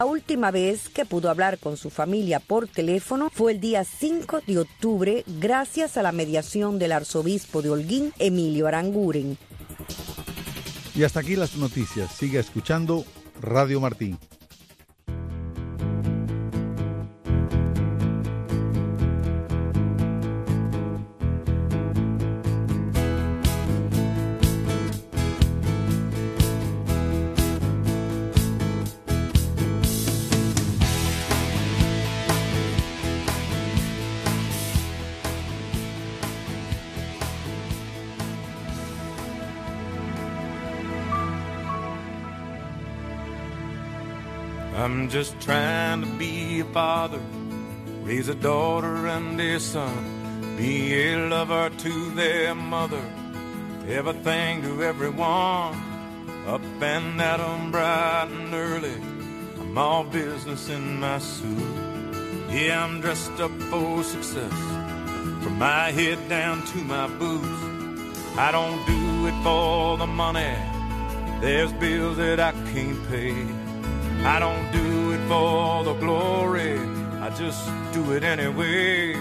La última vez que pudo hablar con su familia por teléfono fue el día 5 de octubre gracias a la mediación del arzobispo de Holguín, Emilio Aranguren. Y hasta aquí las noticias. Siga escuchando Radio Martí. I'm just trying to be a father, raise a daughter and a son, be a lover to their mother, everything to everyone, up and at 'em bright and early, I'm all business in my suit. Yeah, I'm dressed up for success, from my head down to my boots. I don't do it for the money, there's bills that I can't pay. I don't do it for the glory, I just do it anyway.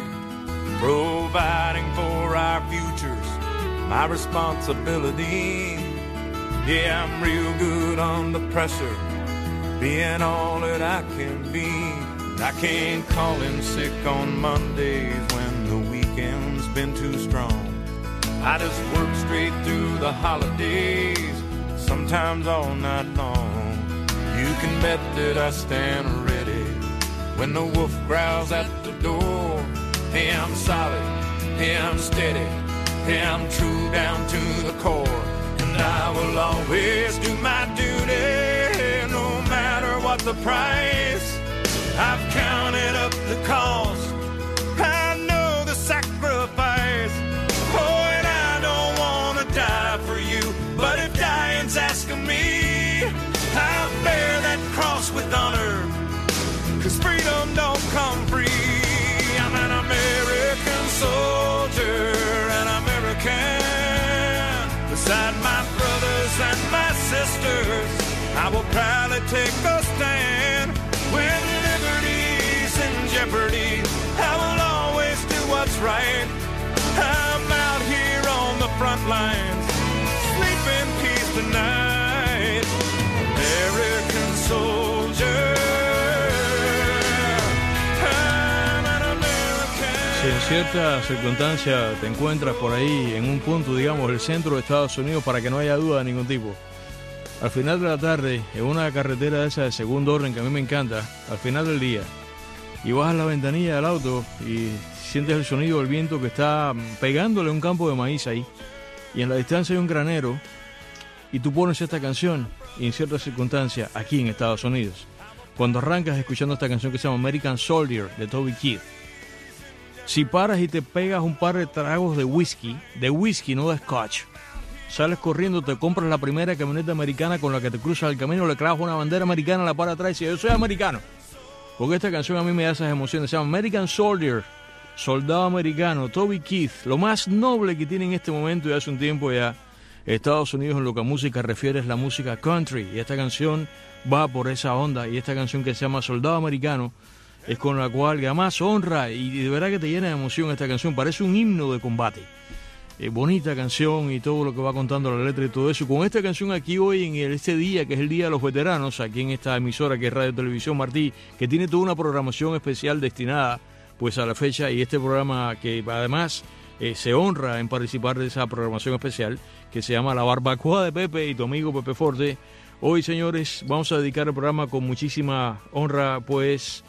Providing for our futures, my responsibility. Yeah, I'm real good under pressure, being all that I can be. I can't call in sick on Mondays when the weekend's been too strong. I just work straight through the holidays, sometimes all night long. You can bet that I stand ready when the wolf growls at the door. Hey, I'm solid, hey, I'm steady, hey, I'm true down to the core. And I will always do my duty, no matter what the price. I've counted up the cost, I know the sacrifice. Oh, and I don't want to die for you, but if dying's asking me, I'll bear that cross with honor, 'cause freedom don't come free. I'm an American soldier, an American. Beside my brothers and my sisters, I will proudly take a stand. When liberty's in jeopardy, I will always do what's right. I'm out here on the front lines, sleep in peace tonight. American soldier, I'm an American. Si en cierta circunstancia te encuentras por ahí en un punto, digamos, del centro de Estados Unidos, para que no haya duda de ningún tipo, al final de la tarde, en una carretera esa de segundo orden que a mí me encanta, al final del día, y bajas la ventanilla del auto y sientes el sonido del viento que está pegándole a un campo de maíz ahí, y en la distancia hay un granero, y tú pones esta canción, y en ciertas circunstancias, aquí en Estados Unidos, cuando arrancas escuchando esta canción que se llama American Soldier, de Toby Keith, si paras y te pegas un par de tragos de whisky, no de scotch, sales corriendo, te compras la primera camioneta americana con la que te cruzas el camino, le clavas una bandera americana, la para atrás y dices, yo soy americano. Porque esta canción a mí me da esas emociones. Se llama American Soldier, soldado americano, Toby Keith. Lo más noble que tiene en este momento y hace un tiempo ya Estados Unidos en lo que a música refiere es la música country. Y esta canción va por esa onda. Y esta canción que se llama Soldado Americano es con la cual además honra y de verdad que te llena de emoción esta canción. Parece un himno de combate. Bonita canción y todo lo que va contando la letra y todo eso. Con esta canción aquí hoy en este día, que es el Día de los Veteranos, aquí en esta emisora que es Radio Televisión Martí, que tiene toda una programación especial destinada pues a la fecha, y este programa que además se honra en participar de esa programación especial que se llama La Barbacoa de Pepe y tu amigo Pepe Forte. Hoy, señores, vamos a dedicar el programa con muchísima honra pues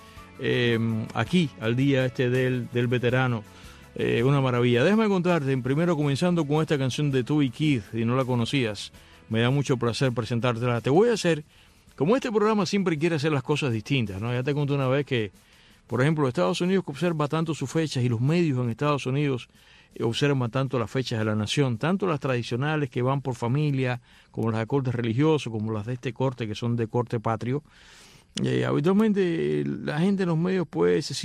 aquí al día del veterano. Una maravilla. Déjame contarte, primero comenzando con esta canción de Toby Keith, si no la conocías, me da mucho placer presentártela. Te voy a hacer, como este programa siempre quiere hacer las cosas distintas, ¿no? Ya te conté una vez que, por ejemplo, Estados Unidos observa tanto sus fechas y los medios en Estados Unidos observan tanto las fechas de la nación, tanto las tradicionales que van por familia, como las de corte religioso, como las de este corte que son de corte patrio. Habitualmente la gente en los medios pues se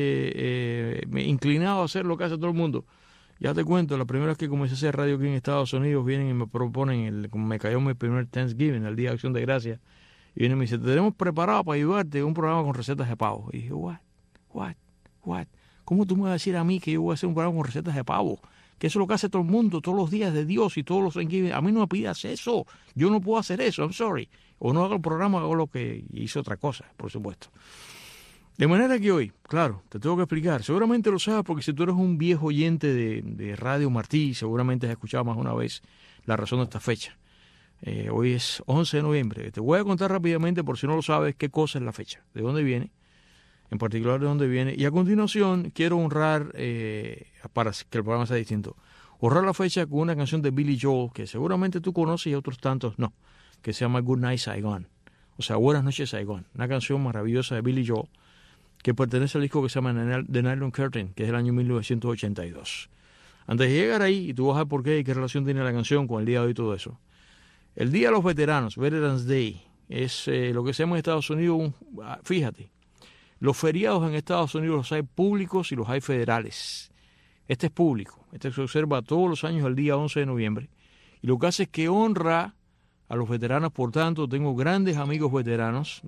siente inclinado a hacer lo que hace todo el mundo. Ya te cuento, la primera vez que comencé a hacer radio aquí en Estados Unidos, vienen y me proponen, me cayó mi primer Thanksgiving, el Día de Acción de Gracias, Y viene y me dice, te tenemos preparado para ayudarte en un programa con recetas de pavo. Y dije, what? ¿Cómo tú me vas a decir a mí que yo voy a hacer un programa con recetas de pavo? Que eso es lo que hace todo el mundo, todos los días de Dios y todos los Thanksgiving. A mí no me pidas eso. Yo no puedo hacer eso, I'm sorry. O no hago el programa, hago lo que hice otra cosa, por supuesto. De manera que hoy, claro, te tengo que explicar. Seguramente lo sabes porque si tú eres un viejo oyente de Radio Martí, seguramente has escuchado más de una vez la razón de esta fecha. Hoy es 11 de noviembre. Te voy a contar rápidamente, por si no lo sabes, qué cosa es la fecha, de dónde viene, en particular de dónde viene. Y a continuación quiero honrar, para que el programa sea distinto, honrar la fecha con una canción de Billy Joel, que seguramente tú conoces y otros tantos no, que se llama Good Night Saigon. O sea, Buenas noches Saigon. Una canción maravillosa de Billy Joel, que pertenece al disco que se llama The Nylon Curtain, que es del año 1982. Antes de llegar ahí, y tú vas a ver por qué y qué relación tiene la canción con el día de hoy y todo eso. El Día de los Veteranos, Veterans Day, es lo que se llama en Estados Unidos, fíjate, los feriados en Estados Unidos los hay públicos y los hay federales. Este es público, este se observa todos los años el día 11 de noviembre. Y lo que hace es que honra a los veteranos, por tanto, tengo grandes amigos veteranos,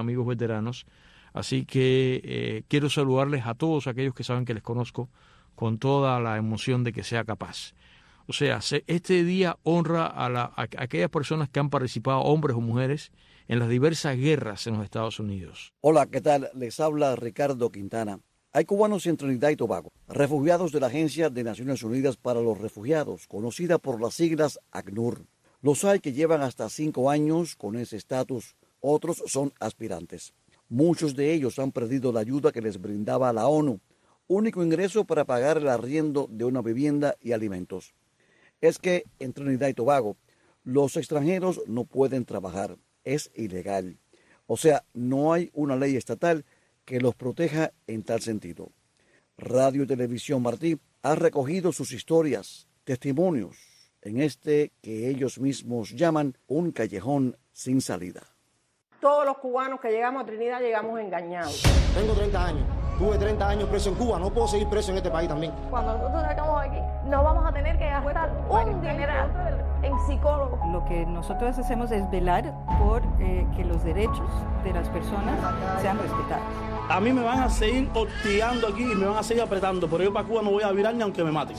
así que quiero saludarles a todos aquellos que saben que les conozco con toda la emoción de que sea capaz. O sea, este día honra a aquellas personas que han participado, hombres o mujeres, en las diversas guerras en los Estados Unidos. Hola, ¿qué tal? Les habla Ricardo Quintana. Hay cubanos en Trinidad y Tobago, refugiados de la Agencia de Naciones Unidas para los Refugiados, conocida por las siglas ACNUR. Los hay que llevan hasta 5 años con ese estatus, otros son aspirantes. Muchos de ellos han perdido la ayuda que les brindaba la ONU, único ingreso para pagar el arriendo de una vivienda y alimentos. Es que en Trinidad y Tobago los extranjeros no pueden trabajar, es ilegal. O sea, no hay una ley estatal que los proteja en tal sentido. Radio y Televisión Martí ha recogido sus historias, testimonios, en este que ellos mismos llaman un callejón sin salida. Todos los cubanos que llegamos a Trinidad llegamos engañados. Tengo 30 años. Tuve 30 años preso en Cuba, no puedo seguir preso en este país también. Cuando nosotros salgamos aquí, no vamos a tener que gastar un dineral en psicólogos. Lo que nosotros hacemos es velar por que los derechos de las personas sean respetados. A mí me van a seguir hostigando aquí y me van a seguir apretando, pero yo para Cuba no voy a virar ni aunque me maten,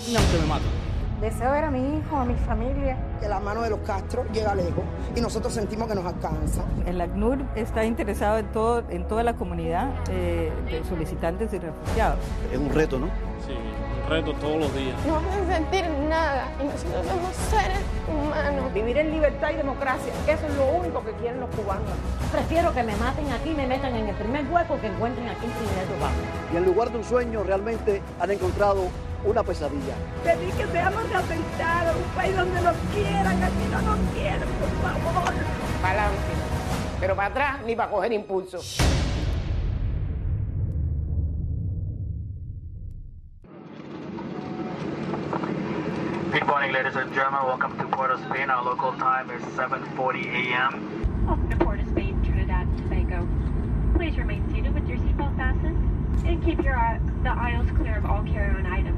Deseo ver a mi hijo, a mi familia. Que la mano de los Castro llega lejos y nosotros sentimos que nos alcanza. El ACNUR está interesado en toda la comunidad de solicitantes y refugiados. Es un reto, ¿no? Sí, un reto todos los días. No vamos a sentir nada y nosotros somos seres humanos. Vivir en libertad y democracia, eso es lo único que quieren los cubanos. Prefiero que me maten aquí y me metan en el primer hueco que encuentren aquí en Trinidad y Tobago. Y en lugar de un sueño realmente han encontrado una pesadilla. Pedí que seamos aceptados, un país donde nos quieran, aquí no nos quieren, por favor. Para adelante, pero para atrás ni para coger impulso. Good morning, ladies and gentlemen. Welcome to Port of Spain. Our local time is 7:40 a.m. Welcome to Port of Spain, Trinidad and Tobago. Please remain seated with your seatbelt fastened and keep the aisles clear of all carry-on items.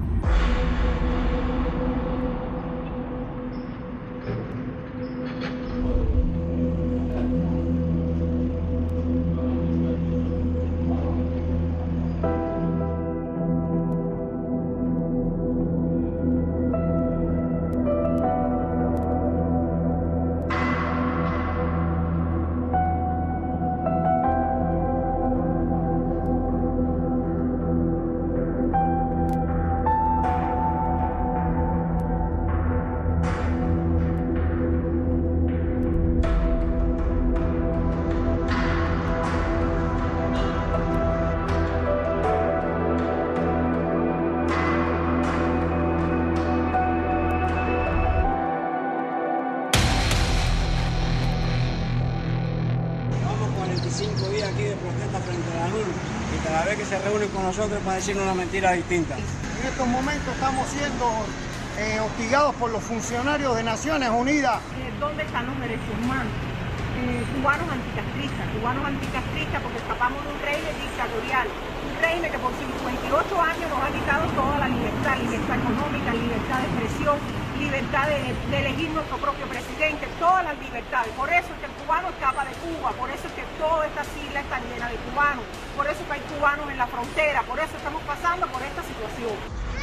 Nosotros para decirnos una mentira distinta. En estos momentos estamos siendo hostigados por los funcionarios de Naciones Unidas. ¿Dónde están los derechos humanos? Cubanos anticastristas porque escapamos de un régimen dictatorial, un régimen que por 58 años nos ha quitado toda la libertad económica, libertad de expresión, libertad de elegir nuestro propio presidente, todas las libertades. Por eso es que el cubano escapa de Cuba, por eso es que todas estas islas están llenas de cubanos, por eso es que hay cubanos en la frontera, por eso estamos pasando por esta situación.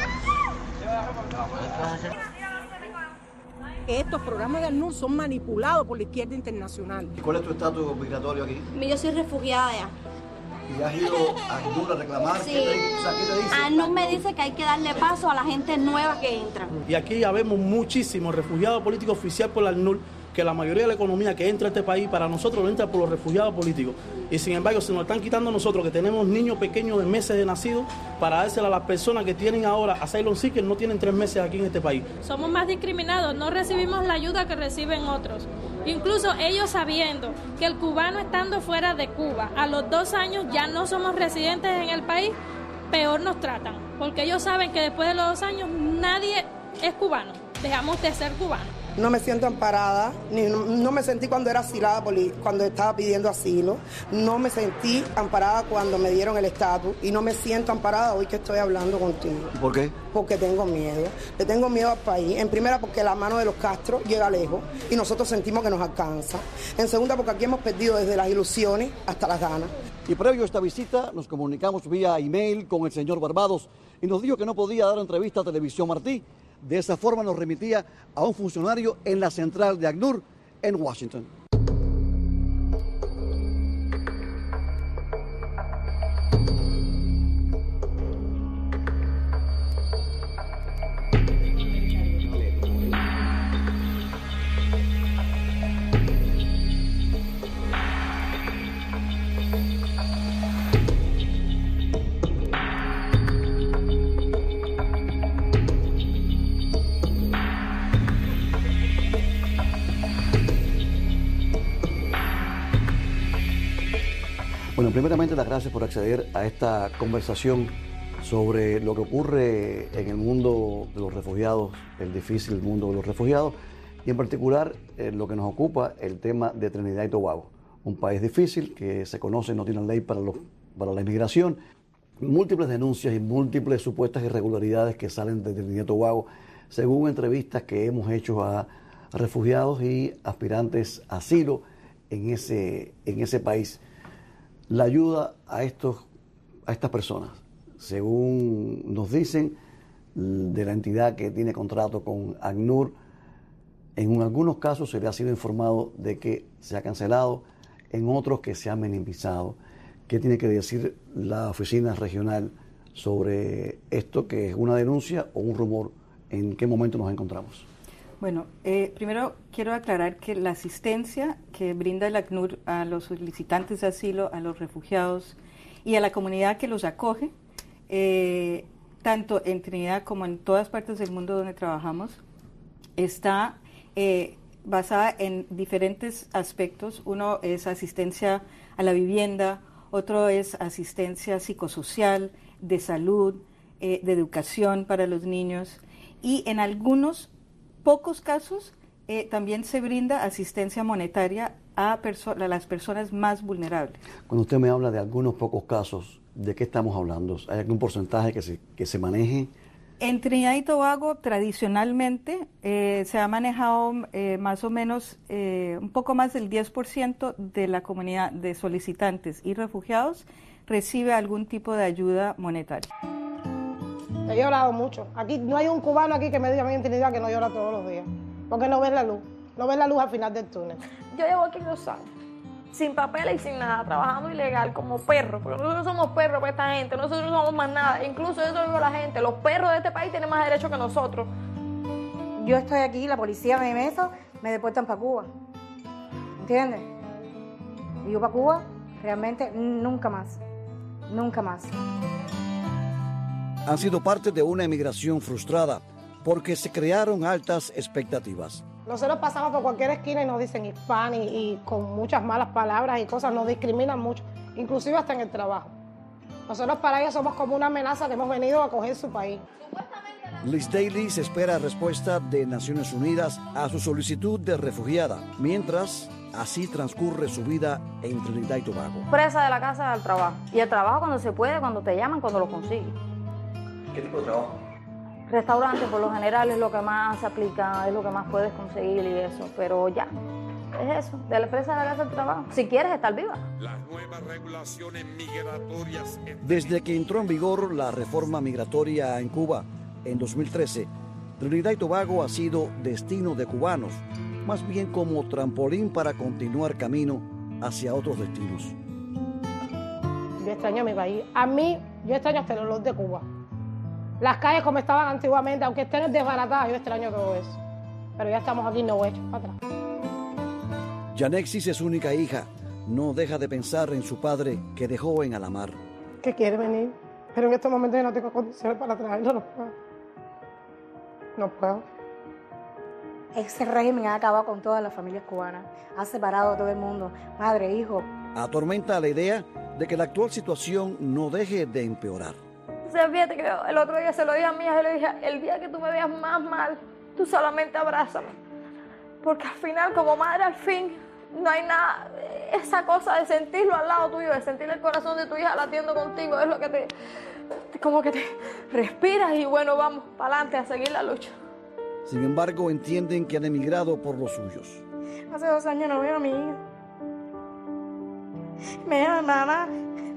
Estos programas de ACNUR son manipulados por la izquierda internacional. ¿Y cuál es tu estatus migratorio aquí? Yo soy refugiada ya. ¿Y has ido a ACNUR a reclamar? Sí. ¿Qué te dice? ACNUR me dice que hay que darle paso a la gente nueva que entra. Y aquí ya vemos muchísimos refugiados políticos oficiales por la ACNUR, que la mayoría de la economía que entra a este país para nosotros lo entra por los refugiados políticos. Y sin embargo se nos están quitando nosotros, que tenemos niños pequeños de meses de nacidos, para dársela a las personas que tienen ahora asylum seekers, no tienen 3 meses aquí en este país. Somos más discriminados, no recibimos la ayuda que reciben otros. Incluso ellos sabiendo que el cubano estando fuera de Cuba, a los 2 años ya no somos residentes en el país, peor nos tratan. Porque ellos saben que después de los 2 años nadie es cubano, dejamos de ser cubanos. No me siento amparada, no me sentí cuando era asilada, cuando estaba pidiendo asilo, no me sentí amparada cuando me dieron el estatus y no me siento amparada hoy que estoy hablando contigo. ¿Por qué? Porque tengo miedo, le tengo miedo al país. En primera porque la mano de los Castro llega lejos y nosotros sentimos que nos alcanza. En segunda porque aquí hemos perdido desde las ilusiones hasta las ganas. Y previo a esta visita nos comunicamos vía email con el señor Barbados y nos dijo que no podía dar entrevista a Televisión Martí. De esa forma nos remitía a un funcionario en la central de ACNUR en Washington. Bueno, primeramente las gracias por acceder a esta conversación sobre lo que ocurre en el mundo de los refugiados, el difícil mundo de los refugiados, y en particular lo que nos ocupa, el tema de Trinidad y Tobago. Un país difícil que se conoce, no tiene ley para la inmigración, múltiples denuncias y múltiples supuestas irregularidades que salen de Trinidad y Tobago, según entrevistas que hemos hecho a refugiados y aspirantes a asilo en ese país. La ayuda a estas personas, según nos dicen, de la entidad que tiene contrato con ACNUR, en algunos casos se le ha sido informado de que se ha cancelado, en otros que se ha minimizado. ¿Qué tiene que decir la oficina regional sobre esto, que es una denuncia o un rumor? ¿En qué momento nos encontramos? Bueno, primero quiero aclarar que la asistencia que brinda el ACNUR a los solicitantes de asilo, a los refugiados y a la comunidad que los acoge, tanto en Trinidad como en todas partes del mundo donde trabajamos, está basada en diferentes aspectos. Uno es asistencia a la vivienda, otro es asistencia psicosocial, de salud, de educación para los niños, y en algunos pocos casos también se brinda asistencia monetaria a las personas más vulnerables. Cuando usted me habla de algunos pocos casos, ¿de qué estamos hablando? ¿Hay algún porcentaje que se maneje? En Trinidad y Tobago, tradicionalmente, se ha manejado más o menos un poco más del 10% de la comunidad de solicitantes y refugiados recibe algún tipo de ayuda monetaria. He llorado mucho. Aquí no hay un cubano aquí que me diga a mí en Trinidad que no llora todos los días. Porque no ven la luz. No ven la luz al final del túnel. Yo llevo aquí 2 años, sin papeles y sin nada, trabajando ilegal como perro. Porque nosotros somos perros para esta gente, nosotros no somos más nada. Incluso eso digo a la gente, los perros de este país tienen más derecho que nosotros. Yo estoy aquí, la policía me ve eso, me deportan para Cuba. ¿Entiendes? Y yo para Cuba, realmente, nunca más. Nunca más. Han sido parte de una emigración frustrada porque se crearon altas expectativas. Nosotros pasamos por cualquier esquina y nos dicen hispano y con muchas malas palabras y cosas, nos discriminan mucho, inclusive hasta en el trabajo. Nosotros para ellos somos como una amenaza que hemos venido a coger su país. Liz Daly se espera respuesta de Naciones Unidas a su solicitud de refugiada, mientras así transcurre su vida en Trinidad y Tobago. Presa de la casa al trabajo. Y el trabajo cuando se puede, cuando te llaman, cuando lo consigues. ¿Qué tipo de trabajo? Restaurante por lo general es lo que más se aplica, es lo que más puedes conseguir y eso, pero ya. es eso, de la empresa de la casa del trabajo, si quieres estar viva. Las nuevas regulaciones migratorias. Desde que entró en vigor la reforma migratoria en Cuba en 2013, Trinidad y Tobago ha sido destino de cubanos, más bien como trampolín para continuar camino hacia otros destinos. Yo extraño mi país. A mí, yo extraño hasta el olor de Cuba. Las calles como estaban antiguamente, aunque estén desbaratadas, yo extraño todo eso. Pero ya estamos aquí, no voy a echar para atrás. Yanexis es su única hija. No deja de pensar en su padre que dejó en Alamar. Que quiere venir, pero en estos momentos yo no tengo condiciones para traerlo, no puedo. No puedo. Ese régimen ha acabado con todas las familias cubanas, ha separado a todo el mundo, madre, hijo. Atormenta la idea de que la actual situación no deje de empeorar. O sea, fíjate que el otro día se lo dije a mi hija y le dije, el día que tú me veas más mal, tú solamente abrázame. Porque al final, como madre, al fin, no hay nada, esa cosa de sentirlo al lado tuyo, de sentir el corazón de tu hija latiendo contigo, es lo que como que te respiras y bueno, vamos para adelante a seguir la lucha. Sin embargo, entienden que han emigrado por los suyos. Hace 2 años no veo a mi hija. Me llama mamá.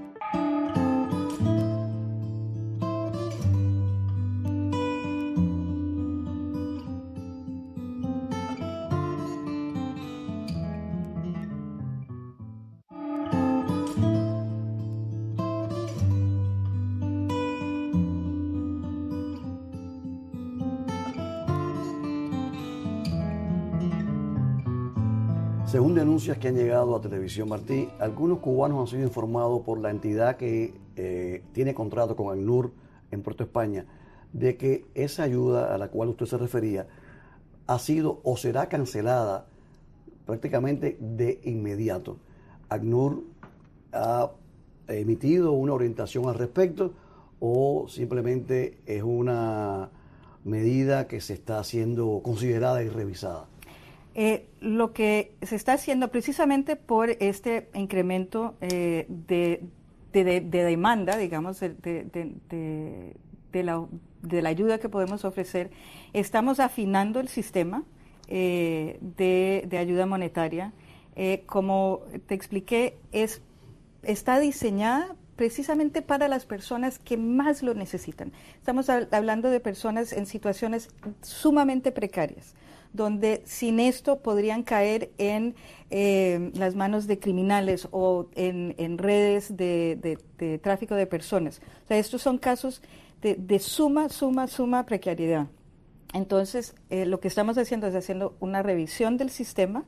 Según denuncias que han llegado a Televisión Martí, algunos cubanos han sido informados por la entidad que tiene contrato con ACNUR en Puerto España de que esa ayuda a la cual usted se refería ha sido o será cancelada prácticamente de inmediato. ACNUR ha emitido una orientación al respecto o simplemente es una medida que se está haciendo considerada y revisada. Lo que se está haciendo precisamente por este incremento de demanda, digamos, de la ayuda que podemos ofrecer, estamos afinando el sistema de ayuda monetaria. Como te expliqué, está diseñada precisamente para las personas que más lo necesitan. Estamos hablando de personas en situaciones sumamente precarias, donde sin esto podrían caer en las manos de criminales o en redes de tráfico de personas. O sea, estos son casos de suma precariedad. Entonces, lo que estamos haciendo es haciendo una revisión del sistema,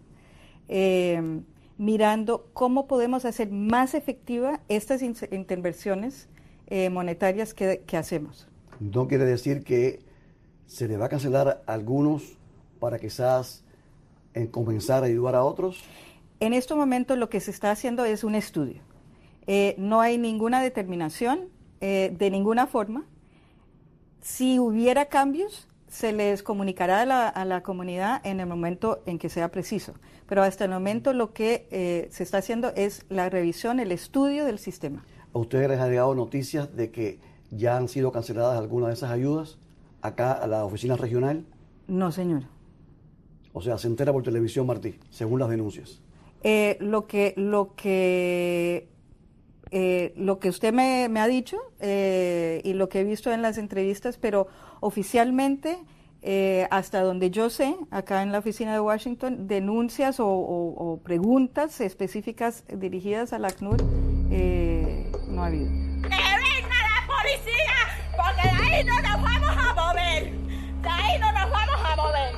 mirando cómo podemos hacer más efectiva estas intervenciones monetarias que hacemos. ¿No quiere decir que se le va a cancelar a algunos para quizás comenzar a ayudar a otros? En este momento lo que se está haciendo es un estudio. No hay ninguna determinación de ninguna forma. Si hubiera cambios, se les comunicará a la comunidad en el momento en que sea preciso. Pero hasta el momento lo que se está haciendo es la revisión, el estudio del sistema. ¿A ustedes les ha llegado noticias de que ya han sido canceladas algunas de esas ayudas acá a la oficina regional? No, señor. O sea, se entera por Televisión Martí, según las denuncias. Lo que usted me ha dicho y lo que he visto en las entrevistas, pero oficialmente, hasta donde yo sé, acá en la oficina de Washington, denuncias o preguntas específicas dirigidas a la ACNUR no ha habido. ¡Que venga la policía! Porque de ahí no nos vamos a mover. De ahí no nos vamos a mover.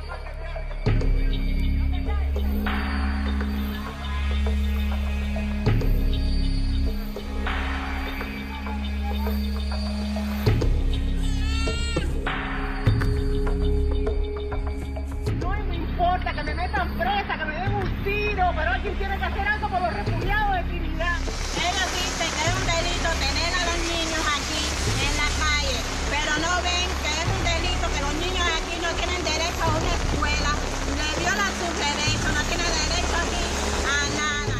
Que me metan presa, que me den un tiro, pero alguien tiene que hacer algo por los refugiados de Trinidad. Ellos dicen que es un delito tener a los niños aquí en la calle, pero no ven que es un delito que los niños aquí no tienen derecho a una escuela, le violan sus derechos, no tienen derecho aquí a nada.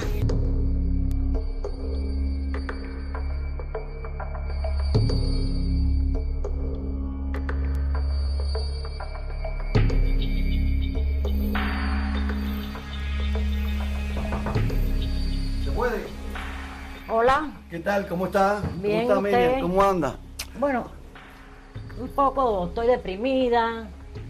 Hola. ¿Qué tal? ¿Cómo está? Bien, ¿Cómo está, ¿usted? Miriam? ¿Cómo anda? Bueno, un poco estoy deprimida,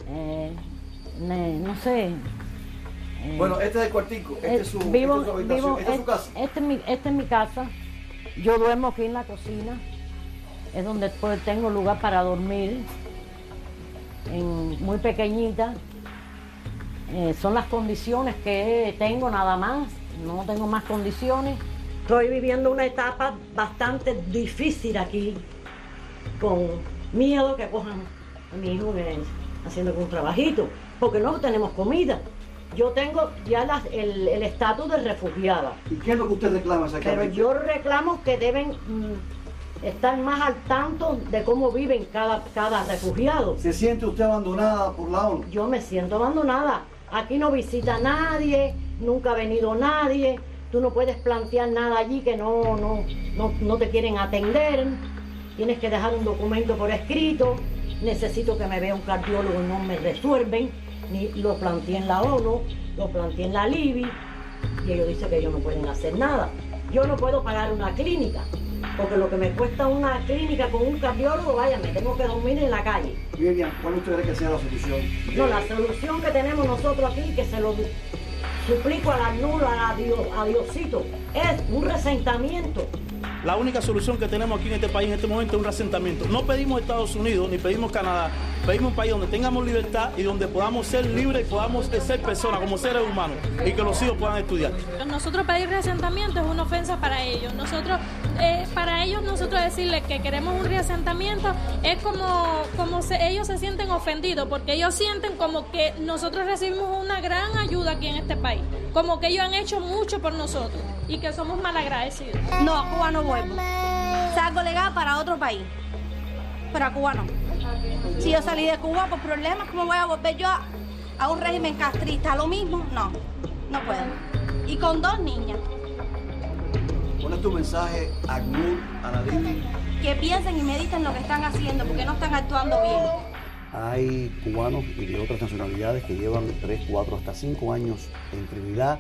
no sé. Bueno, este es el cuartico, este es su habitación, esta es su casa. Esta es mi casa. Yo duermo aquí en la cocina. Es donde pues, tengo lugar para dormir. Muy pequeñita. Son las condiciones que tengo nada más. No tengo más condiciones. Estoy viviendo una etapa bastante difícil aquí. Con miedo que cojan a mi hijo haciendo un trabajito. Porque no tenemos comida. Yo tengo ya el estatus de refugiada. ¿Y qué es lo que usted reclama exactamente? Pero yo reclamo que deben estar más al tanto de cómo viven cada refugiado. ¿Se siente usted abandonada por la ONU? Yo me siento abandonada. Aquí no visita nadie, nunca ha venido nadie. Tú no puedes plantear nada allí que no te quieren atender. Tienes que dejar un documento por escrito. Necesito que me vea un cardiólogo y no me resuelven. Ni lo planteé en la ONU, lo planteé en la Libi y ellos dicen que ellos no pueden hacer nada. Yo no puedo pagar una clínica, porque lo que me cuesta una clínica con un cardiólogo, vaya, me tengo que dormir en la calle. Miriam, ¿cuál usted cree que sea la solución? No, la solución que tenemos nosotros aquí, que se lo suplico a la nula, a Diosito, es un resentamiento. La única solución que tenemos aquí en este país en este momento es un reasentamiento. No pedimos Estados Unidos ni pedimos Canadá. Pedimos un país donde tengamos libertad y donde podamos ser libres y podamos ser personas como seres humanos y que los hijos puedan estudiar. Nosotros pedir reasentamiento es una ofensa para ellos. Para ellos nosotros decirles que queremos un reasentamiento es como ellos se sienten ofendidos, porque ellos sienten como que nosotros recibimos una gran ayuda aquí en este país, como que ellos han hecho mucho por nosotros y que somos malagradecidos. No, a Cuba no vuelvo. Salgo legal para otro país, pero a Cuba no. Si yo salí de Cuba por problemas, ¿cómo voy a volver yo a un régimen castrista? ¿Lo mismo? No puedo. Y con 2 niñas. ¿Cuál es tu mensaje a ACNUR, a la Libi? Que piensen y mediten lo que están haciendo, porque no están actuando bien. Hay cubanos y de otras nacionalidades que llevan 3, 4, hasta 5 años en Trinidad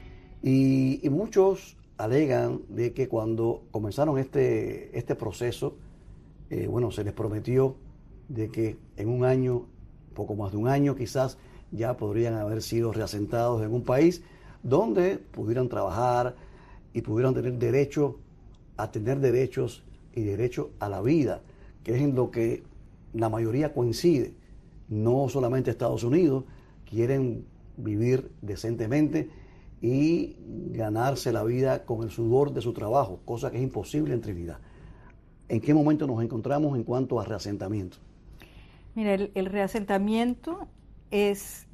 y muchos alegan de que cuando comenzaron este proceso, se les prometió de que en un año, poco más de un año quizás, ya podrían haber sido reasentados en un país donde pudieran trabajar y pudieran tener derecho a tener derechos y derecho a la vida, que es en lo que la mayoría coincide. No solamente Estados Unidos, quieren vivir decentemente y ganarse la vida con el sudor de su trabajo, cosa que es imposible en Trinidad. ¿En qué momento nos encontramos en cuanto a reasentamiento? Mira, el reasentamiento es,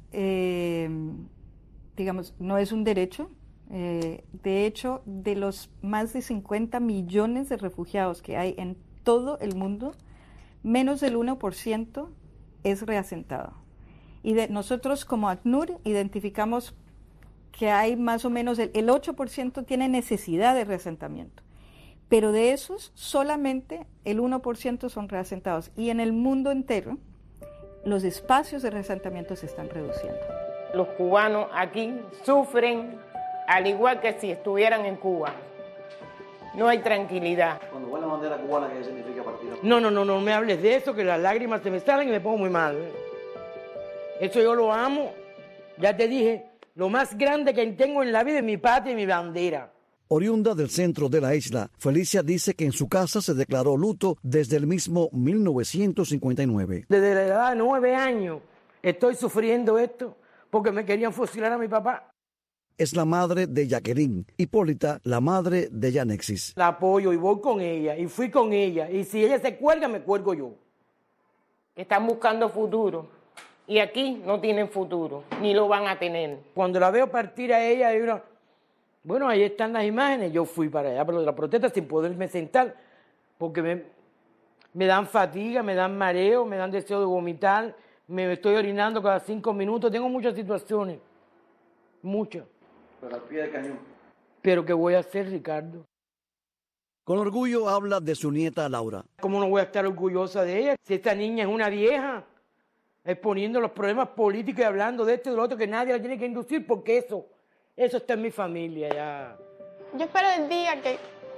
no es un derecho. De hecho, de los más de 50 millones de refugiados que hay en todo el mundo, menos del 1% es reasentado. Y nosotros como ACNUR identificamos que hay más o menos el 8% tiene necesidad de reasentamiento. Pero de esos, solamente el 1% son reasentados. Y en el mundo entero, los espacios de reasentamiento se están reduciendo. Los cubanos aquí sufren al igual que si estuvieran en Cuba. No hay tranquilidad. Cuando va la bandera cubana, ¿qué significa partir? No me hables de eso, que las lágrimas se me salen y me pongo muy mal. Eso yo lo amo. Ya te dije, lo más grande que tengo en la vida es mi patria y mi bandera. Oriunda del centro de la isla, Felicia dice que en su casa se declaró luto desde el mismo 1959. Desde la edad de 9 años estoy sufriendo esto porque me querían fusilar a mi papá. Es la madre de Jacqueline, Hipólita, la madre de Yanexis. La apoyo y voy con ella y fui con ella y si ella se cuelga me cuelgo yo. Están buscando futuro y aquí no tienen futuro, ni lo van a tener. Cuando la veo partir a ella, digo, bueno, ahí están las imágenes. Yo fui para allá, pero de la protesta sin poderme sentar, porque me dan fatiga, me dan mareo, me dan deseo de vomitar, me estoy orinando cada 5 minutos. Tengo muchas situaciones, muchas. Pero al pie del cañón. ¿Pero qué voy a hacer, Ricardo? Con orgullo habla de su nieta Laura. ¿Cómo no voy a estar orgullosa de ella? Si esta niña es una vieja, exponiendo los problemas políticos y hablando de esto y de lo otro, que nadie la tiene que inducir, porque eso está en mi familia ya. Yo espero el día que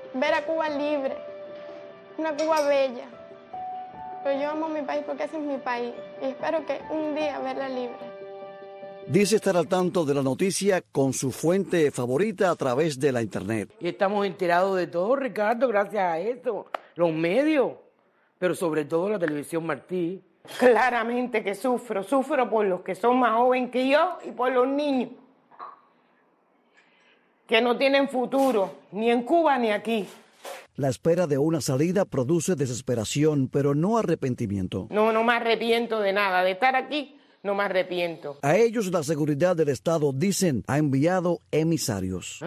ver a Cuba libre, una Cuba bella. Pero yo amo mi país porque ese es mi país y espero que un día verla libre. Dice estar al tanto de la noticia con su fuente favorita a través de la internet. Y estamos enterados de todo, Ricardo, gracias a esto, los medios, pero sobre todo la televisión Martí. Claramente que sufro por los que son más jóvenes que yo y por los niños que no tienen futuro, ni en Cuba ni aquí. La espera de una salida produce desesperación, pero no arrepentimiento. No me arrepiento de nada, de estar aquí no me arrepiento. A ellos la seguridad del Estado, dicen, ha enviado emisarios.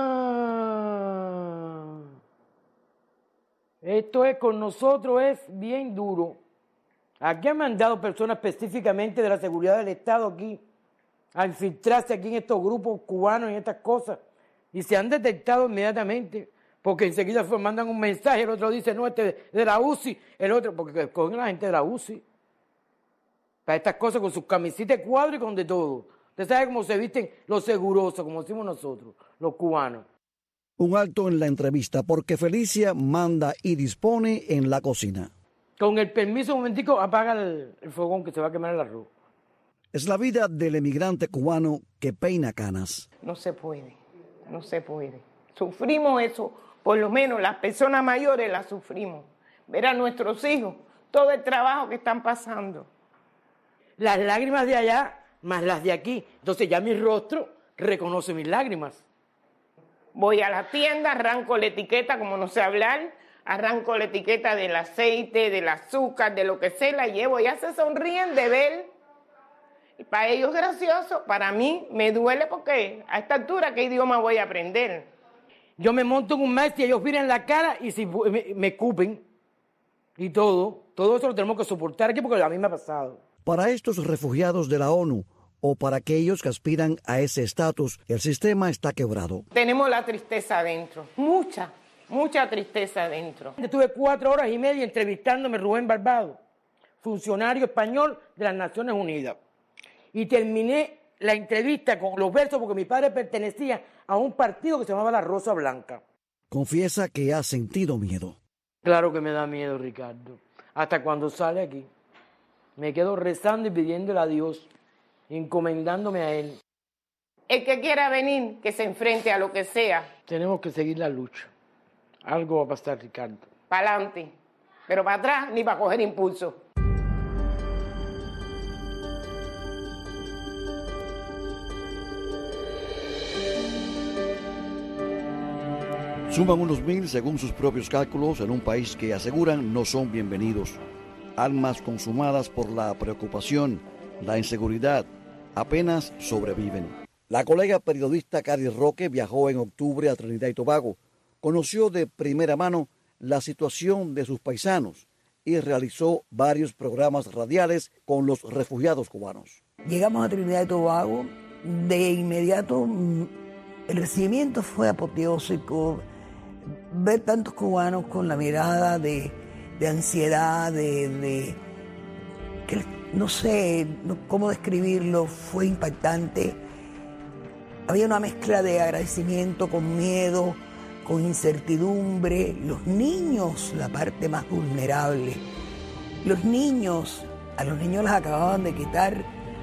Esto es con nosotros, es bien duro. Aquí han mandado personas específicamente de la seguridad del Estado aquí a infiltrarse aquí en estos grupos cubanos y estas cosas. Y se han detectado inmediatamente, porque enseguida mandan un mensaje, el otro dice, no, este de la UCI, el otro, porque cogen a la gente de la UCI. Para estas cosas con sus camisitas de cuadro y con de todo. Usted sabe cómo se visten los segurosos, como decimos nosotros, los cubanos. Un alto en la entrevista, porque Felicia manda y dispone en la cocina. Con el permiso, un momentico, apaga el fogón que se va a quemar el arroz. Es la vida del emigrante cubano que peina canas. No se puede. Sufrimos eso, por lo menos las personas mayores las sufrimos. Ver a nuestros hijos, todo el trabajo que están pasando. Las lágrimas de allá, más las de aquí. Entonces ya mi rostro reconoce mis lágrimas. Voy a la tienda, arranco la etiqueta, como no sé hablar, arranco la etiqueta del aceite, del azúcar, de lo que sea, la llevo. Ya se sonríen de ver. Y para ellos es gracioso, para mí me duele porque a esta altura, ¿qué idioma voy a aprender? Yo me monto en un maestro y ellos miran la cara y si me escupen y todo eso lo tenemos que soportar aquí porque a mí me ha pasado. Para estos refugiados de la ONU o para aquellos que aspiran a ese estatus, el sistema está quebrado. Tenemos la tristeza adentro, mucha tristeza adentro. Estuve 4 horas y media entrevistándome Rubén Barbado, funcionario español de las Naciones Unidas. Y terminé la entrevista con los versos porque mi padre pertenecía a un partido que se llamaba La Rosa Blanca. Confiesa que ha sentido miedo. Claro que me da miedo, Ricardo. Hasta cuando sale aquí. Me quedo rezando y pidiéndole a Dios, encomendándome a Él. El que quiera venir, que se enfrente a lo que sea. Tenemos que seguir la lucha. Algo va a pasar, Ricardo. Para adelante. Pero para atrás ni para coger impulso. Suman unos 1000 según sus propios cálculos en un país que aseguran no son bienvenidos. Almas consumadas por la preocupación, la inseguridad, apenas sobreviven. La colega periodista Cari Roque viajó en octubre a Trinidad y Tobago. Conoció de primera mano la situación de sus paisanos y realizó varios programas radiales con los refugiados cubanos. Llegamos a Trinidad y Tobago, de inmediato el recibimiento fue apoteósico. Ver tantos cubanos con la mirada de ansiedad, que no sé cómo describirlo, fue impactante. Había una mezcla de agradecimiento con miedo, con incertidumbre. Los niños, la parte más vulnerable. A los niños les acababan de quitar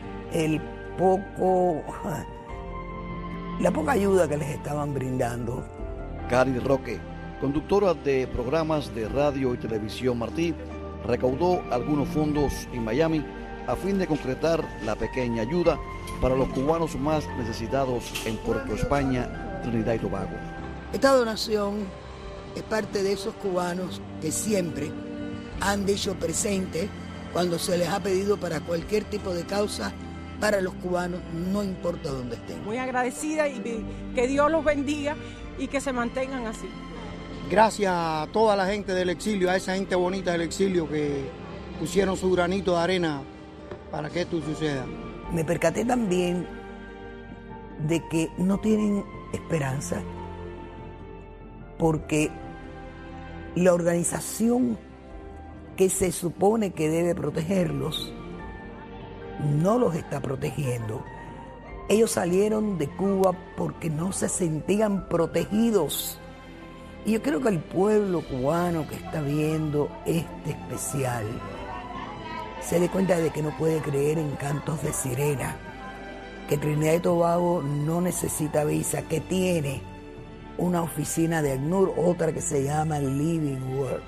la poca ayuda que les estaban brindando. Cari Roque, conductora de programas de radio y televisión Martí, recaudó algunos fondos en Miami a fin de concretar la pequeña ayuda para los cubanos más necesitados en Puerto España, Trinidad y Tobago. Esta donación es parte de esos cubanos que siempre han dicho presente cuando se les ha pedido para cualquier tipo de causa para los cubanos, no importa dónde estén. Muy agradecida y que Dios los bendiga y que se mantengan así. Gracias a toda la gente del exilio, a esa gente bonita del exilio que pusieron su granito de arena para que esto suceda. Me percaté también de que no tienen esperanza porque la organización que se supone que debe protegerlos no los está protegiendo. Ellos salieron de Cuba porque no se sentían protegidos Y yo creo que el pueblo cubano que está viendo este especial se dé cuenta de que no puede creer en cantos de sirena, que Trinidad y Tobago no necesita visa, que tiene una oficina de ACNUR, otra que se llama Living World,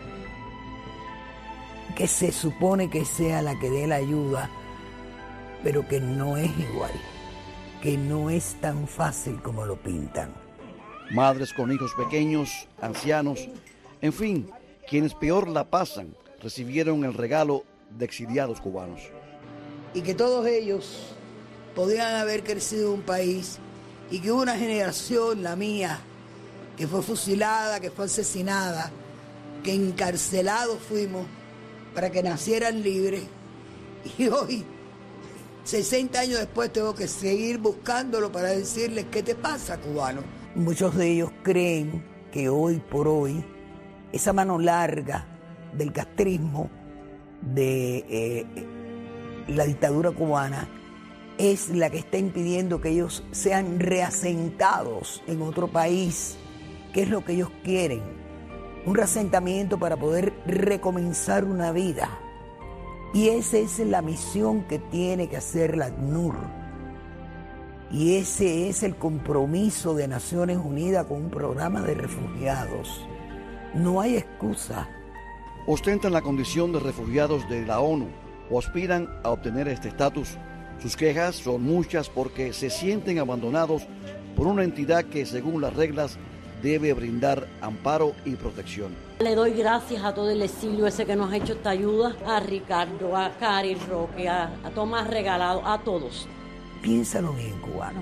que se supone que sea la que dé la ayuda, pero que no es igual, que no es tan fácil como lo pintan. Madres con hijos pequeños, ancianos, en fin, quienes peor la pasan, recibieron el regalo de exiliados cubanos. Y que todos ellos podían haber crecido en un país y que una generación, la mía, que fue fusilada, que fue asesinada, que encarcelados fuimos para que nacieran libres, y hoy, 60 años después, tengo que seguir buscándolo para decirles ¿qué te pasa, cubano? Muchos de ellos creen que hoy por hoy esa mano larga del castrismo, de la dictadura cubana, es la que está impidiendo que ellos sean reasentados en otro país, que es lo que ellos quieren, un reasentamiento para poder recomenzar una vida. Y esa es la misión que tiene que hacer la ACNUR. Y ese es el compromiso de Naciones Unidas con un programa de refugiados. No hay excusa. Ostentan la condición de refugiados de la ONU o aspiran a obtener este estatus. Sus quejas son muchas porque se sienten abandonados por una entidad que, según las reglas, debe brindar amparo y protección. Le doy gracias a todo el exilio ese que nos ha hecho esta ayuda, a Ricardo, a Cari Roque, a Tomás Regalado, a todos. Piénsalo bien, cubano.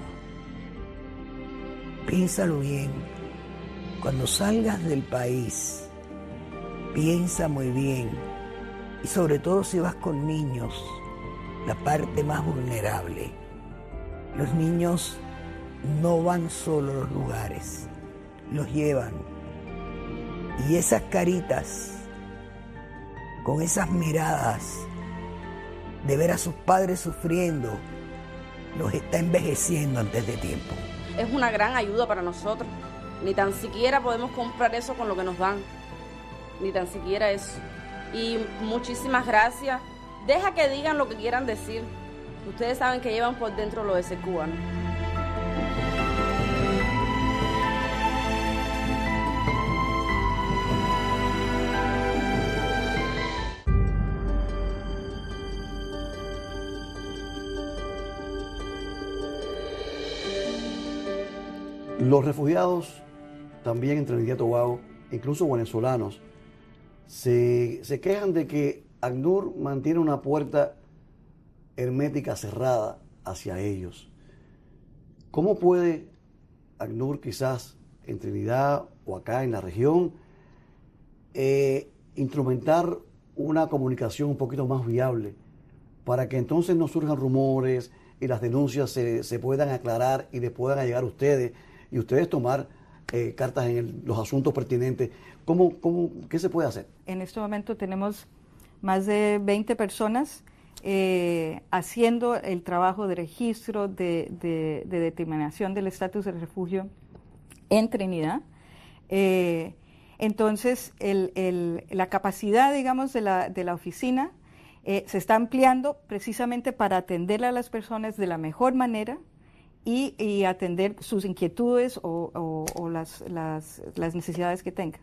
Piénsalo bien. Cuando salgas del país, piensa muy bien. Y sobre todo si vas con niños, la parte más vulnerable. Los niños no van solo a los lugares, los llevan. Y esas caritas, con esas miradas de ver a sus padres sufriendo, los está envejeciendo antes de tiempo. Es una gran ayuda para nosotros. Ni tan siquiera podemos comprar eso con lo que nos dan. Ni tan siquiera eso. Y muchísimas gracias. Deja que digan lo que quieran decir. Ustedes saben que llevan por dentro lo de ser cubano. Los refugiados, también en Trinidad y Tobago, incluso venezolanos, se quejan de que ACNUR mantiene una puerta hermética cerrada hacia ellos. ¿Cómo puede ACNUR, quizás en Trinidad o acá en la región, instrumentar una comunicación un poquito más viable para que entonces no surjan rumores y las denuncias se puedan aclarar y les puedan llegar a ustedes y ustedes tomar cartas en los asuntos pertinentes? ¿Qué se puede hacer? En este momento tenemos más de 20 personas haciendo el trabajo de registro, de determinación del estatus de refugio en Trinidad. Entonces, la capacidad, digamos, de la oficina se está ampliando precisamente para atender a las personas de la mejor manera y atender sus inquietudes o las necesidades que tengan.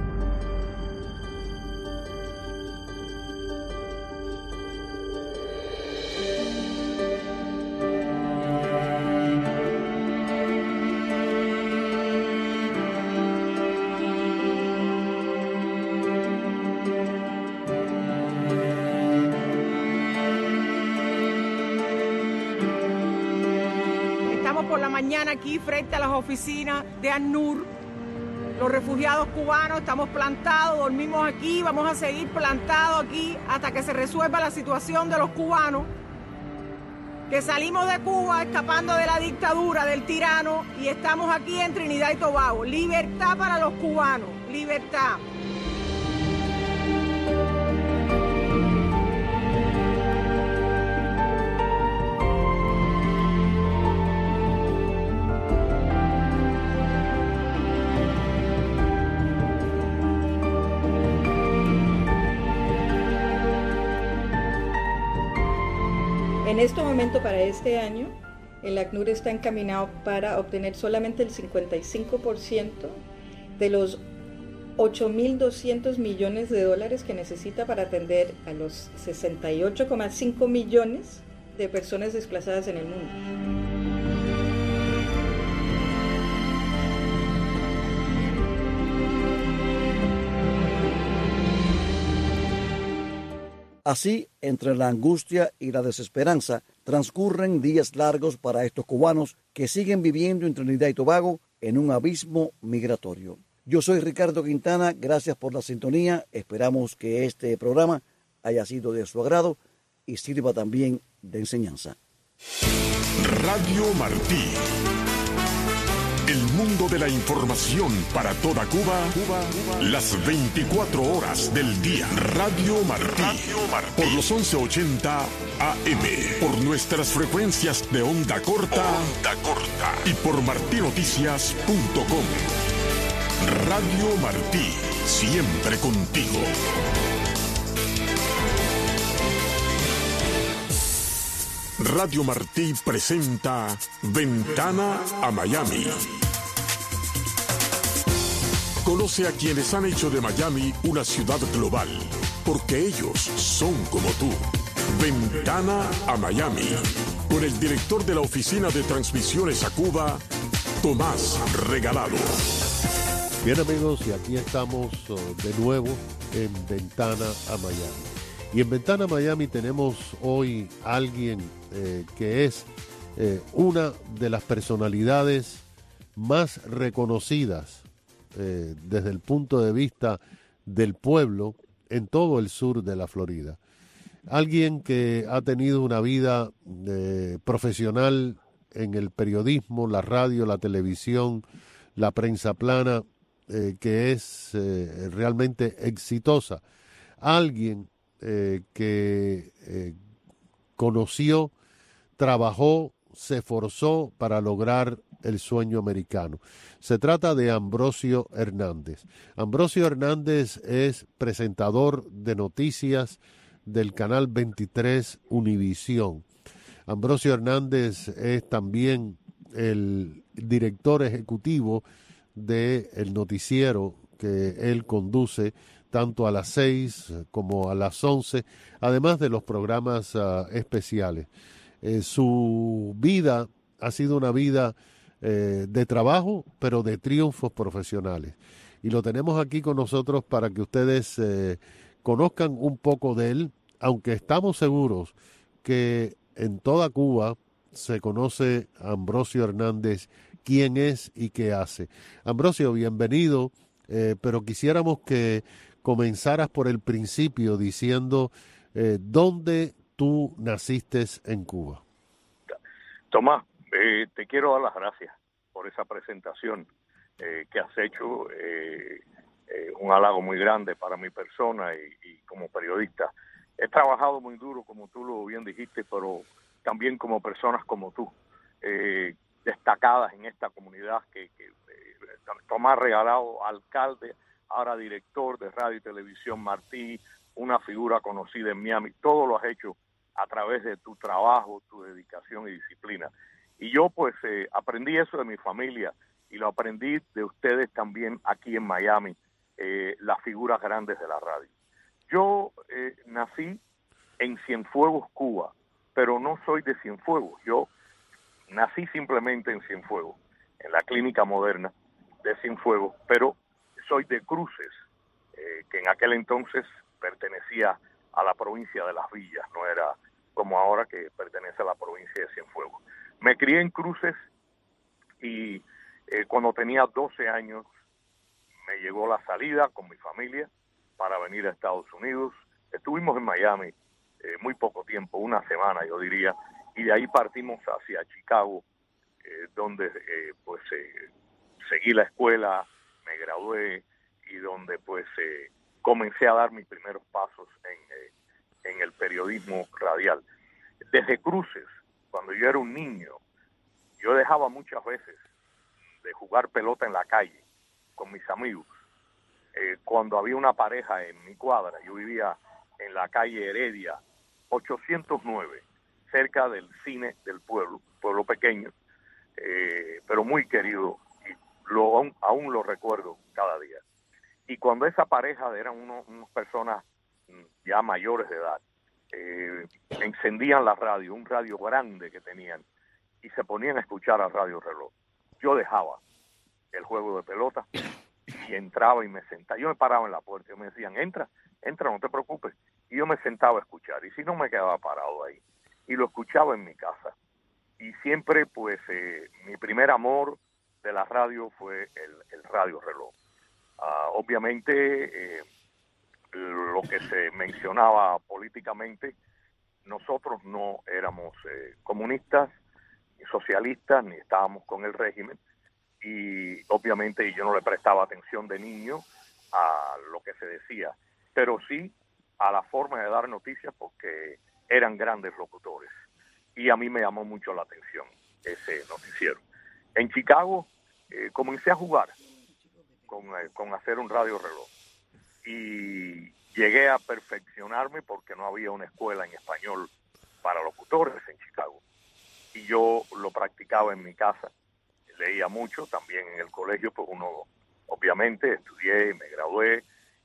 Por la mañana aquí frente a las oficinas de ACNUR, los refugiados cubanos estamos plantados, dormimos aquí, vamos a seguir plantados aquí hasta que se resuelva la situación de los cubanos que salimos de Cuba escapando de la dictadura del tirano y estamos aquí en Trinidad y Tobago. Libertad para los cubanos, libertad. En este momento, para este año, el ACNUR está encaminado para obtener solamente el 55% de los 8.200 millones de dólares que necesita para atender a los 68,5 millones de personas desplazadas en el mundo. Así, entre la angustia y la desesperanza, transcurren días largos para estos cubanos que siguen viviendo en Trinidad y Tobago en un abismo migratorio. Yo soy Ricardo Quintana, gracias por la sintonía. Esperamos que este programa haya sido de su agrado y sirva también de enseñanza. Radio Martí. El mundo de la información para toda Cuba, las 24 horas del día. Radio Martí. Por los 1180 AM. Por nuestras frecuencias de onda corta. Y por martinoticias.com. Radio Martí. Siempre contigo. Radio Martí presenta Ventana a Miami. Conoce a quienes han hecho de Miami una ciudad global, porque ellos son como tú. Ventana a Miami, con el director de la Oficina de Transmisiones a Cuba, Tomás Regalado. Bien, amigos, y aquí estamos de nuevo en Ventana a Miami. Y en Ventana a Miami tenemos hoy a alguien que es una de las personalidades más reconocidas desde el punto de vista del pueblo en todo el sur de la Florida. Alguien que ha tenido una vida profesional en el periodismo, la radio, la televisión, la prensa plana, que es realmente exitosa. Alguien que conoció, trabajó, se esforzó para lograr el sueño americano. Se trata de Ambrosio Hernández. Ambrosio Hernández es presentador de noticias del canal 23 Univisión. Ambrosio Hernández es también el director ejecutivo del noticiero que él conduce tanto a las 6 como a las 11, además de los programas especiales. Su vida ha sido una vida de trabajo, pero de triunfos profesionales. Y lo tenemos aquí con nosotros para que ustedes conozcan un poco de él, aunque estamos seguros que en toda Cuba se conoce a Ambrosio Hernández, quién es y qué hace. Ambrosio, bienvenido, pero quisiéramos que comenzaras por el principio diciendo dónde tú naciste en Cuba. Tomás, te quiero dar las gracias por esa presentación que has hecho, un halago muy grande para mi persona y como periodista. He trabajado muy duro, como tú lo bien dijiste, pero también como personas como tú, destacadas en esta comunidad que Tomás Regalado, alcalde, ahora director de Radio y Televisión Martí, una figura conocida en Miami. Todo lo has hecho a través de tu trabajo, tu dedicación y disciplina. Y yo pues aprendí eso de mi familia y lo aprendí de ustedes también aquí en Miami, las figuras grandes de la radio. Yo nací en Cienfuegos, Cuba, pero no soy de Cienfuegos. Yo nací simplemente en Cienfuegos, en la clínica moderna de Cienfuegos, pero soy de Cruces, que en aquel entonces pertenecía a la provincia de Las Villas, no era como ahora que pertenece a la provincia de Cienfuegos. Me crié en Cruces y cuando tenía 12 años me llegó la salida con mi familia para venir a Estados Unidos. Estuvimos en Miami muy poco tiempo, una semana yo diría, y de ahí partimos hacia Chicago, donde pues seguí la escuela, me gradué y donde pues comencé a dar mis primeros pasos en el periodismo radial. Desde Cruces, cuando yo era un niño, yo dejaba muchas veces de jugar pelota en la calle con mis amigos. Cuando había una pareja en mi cuadra, yo vivía en la calle Heredia 809, cerca del cine del pueblo pequeño, pero muy querido, y aún lo recuerdo cada día. Y cuando esa pareja eran unas personas ya mayores de edad, encendían la radio, un radio grande que tenían, y se ponían a escuchar a Radio Reloj. Yo dejaba el juego de pelota y entraba y me sentaba. Yo me paraba en la puerta y me decían, entra, no te preocupes. Y yo me sentaba a escuchar, y si no me quedaba parado ahí. Y lo escuchaba en mi casa. Y siempre, pues, mi primer amor de la radio fue el Radio Reloj. Obviamente, lo que se mencionaba políticamente, nosotros no éramos comunistas, ni socialistas, ni estábamos con el régimen, y obviamente yo no le prestaba atención de niño a lo que se decía, pero sí a la forma de dar noticias, porque eran grandes locutores, y a mí me llamó mucho la atención ese noticiero. En Chicago comencé a jugar con hacer un Radio Reloj, y llegué a perfeccionarme porque no había una escuela en español para locutores en Chicago, y yo lo practicaba en mi casa. Leía mucho, también en el colegio, pues uno obviamente estudié, me gradué,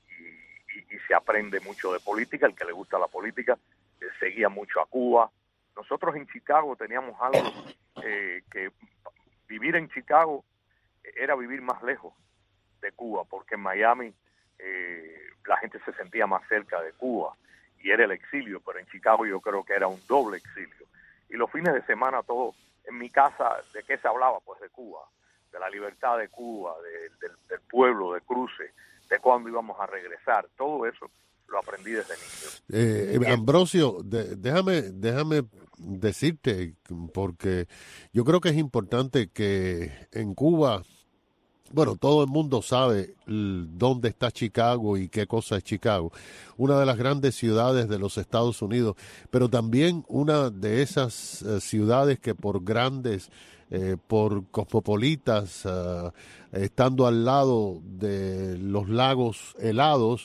y se aprende mucho de política. El que le gusta la política seguía mucho a Cuba. Nosotros en Chicago teníamos algo que vivir en Chicago era vivir más lejos de Cuba, porque en Miami la gente se sentía más cerca de Cuba y era el exilio, pero en Chicago yo creo que era un doble exilio. Y los fines de semana todo en mi casa, ¿de qué se hablaba? Pues de Cuba, de la libertad de Cuba, del pueblo, de Cruces, de cuándo íbamos a regresar. Todo eso lo aprendí desde niño. Ambrosio, déjame decirte, porque yo creo que es importante que en Cuba, bueno, todo el mundo sabe dónde está Chicago y qué cosa es Chicago. Una de las grandes ciudades de los Estados Unidos, pero también una de esas ciudades que por grandes, por cosmopolitas, estando al lado de los lagos helados,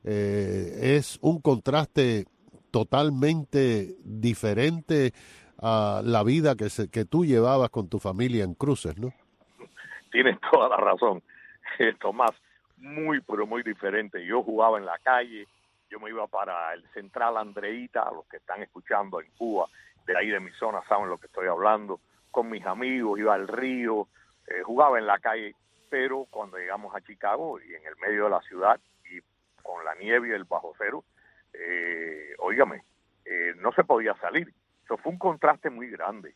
es un contraste totalmente diferente a la vida que tú llevabas con tu familia en Cruces, ¿no? Tienes toda la razón, Tomás, pero muy diferente. Yo jugaba en la calle, yo me iba para el Central Andreita, a los que están escuchando en Cuba, de ahí de mi zona saben lo que estoy hablando, con mis amigos, iba al río, jugaba en la calle, pero cuando llegamos a Chicago y en el medio de la ciudad y con la nieve y el bajo cero, no se podía salir. Eso fue un contraste muy grande